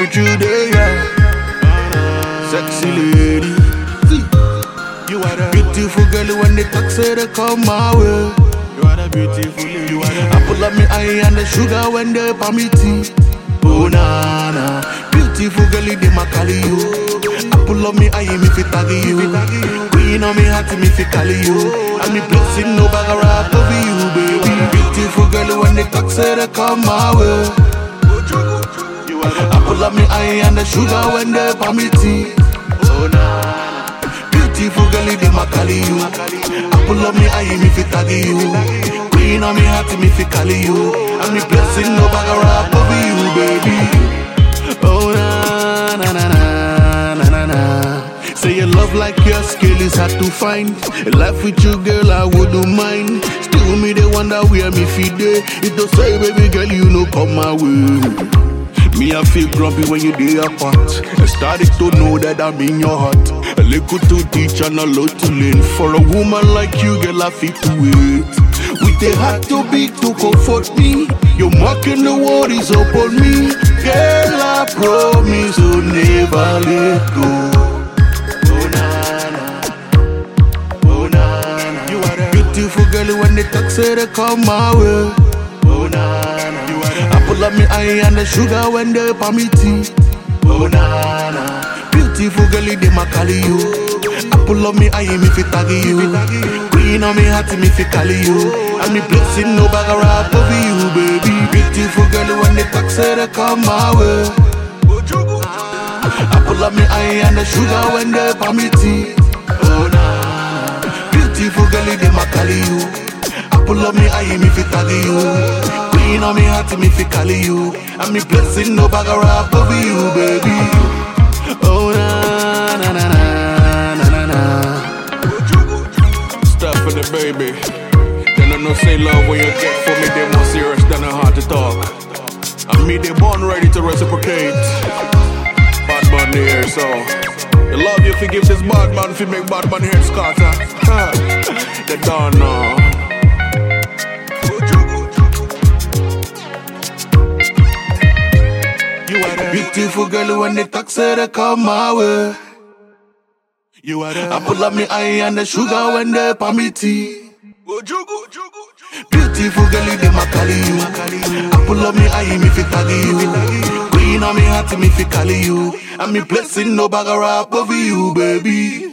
with you there, yeah. Sexy lady. See, you are the beautiful girl when they talk say they come my way. You are the beautiful lady. You are the apple of me eye and the sugar when they pour me tea. Oh na na, beautiful girl they ma call you. Apple of me eye me fi tag you. Queen of me heart me fi call you. And me blessing no bag of rap over you, baby. Beautiful girl when they talk say they come my way. Apple of me eye and the sugar when they pour me tea. Oh na na, beautiful girl they ma call you. Apple of me eye me fi tag you. Queen of me heart me fi call you. And me blessing no bag of rap over you, baby. Oh na na na na na na. Say your love like your skill is hard to find. A life with you, girl, I wouldn't mind. Still me they wonder where me feed day. It don't say, baby girl, you know come my way. Me I feel grumpy when you day apart. I started to know that I'm in your heart. A little to teach and a lot to learn. For a woman like you, girl, I feel to wait. With a heart too big to comfort me. You're marking the world is upon me. Girl, I promise to never let go. Oh na na, oh na na. You are the beautiful girl when they talk say they come my way. Oh na na, you are the apple of me eye and the sugar when they pour me tea. Oh na na, beautiful girl they ma call you. Apple of me eye me fi tag you. Queen of me heart me fi call you. And me blessing no bag of rap over you, baby. Beautiful girl when they talk say they come my way. Apple of me eye and the sugar when they pour me tea. Oh na na, beautiful girl they ma call you. Apple of me eye me fi tag you. Queen of me heart me fi call you. And me blessing no bag of rap over you, baby. Oh na na na na na na. Stop for the baby. They don't know say love when you get for me, they more serious than a heart to talk. And me they born ready to reciprocate. Bad man here, so the love you forgive this bad man fi make bad man head scatter. They don't know. You are the beautiful girl when they talk say they come my way. You are the apple of me eye and the sugar when they pour me tea. Beautiful girl they ma call you. Apple of me eye me fi tag you. Queen of me heart me fi call you. And me blessing no bag of rap over you, baby.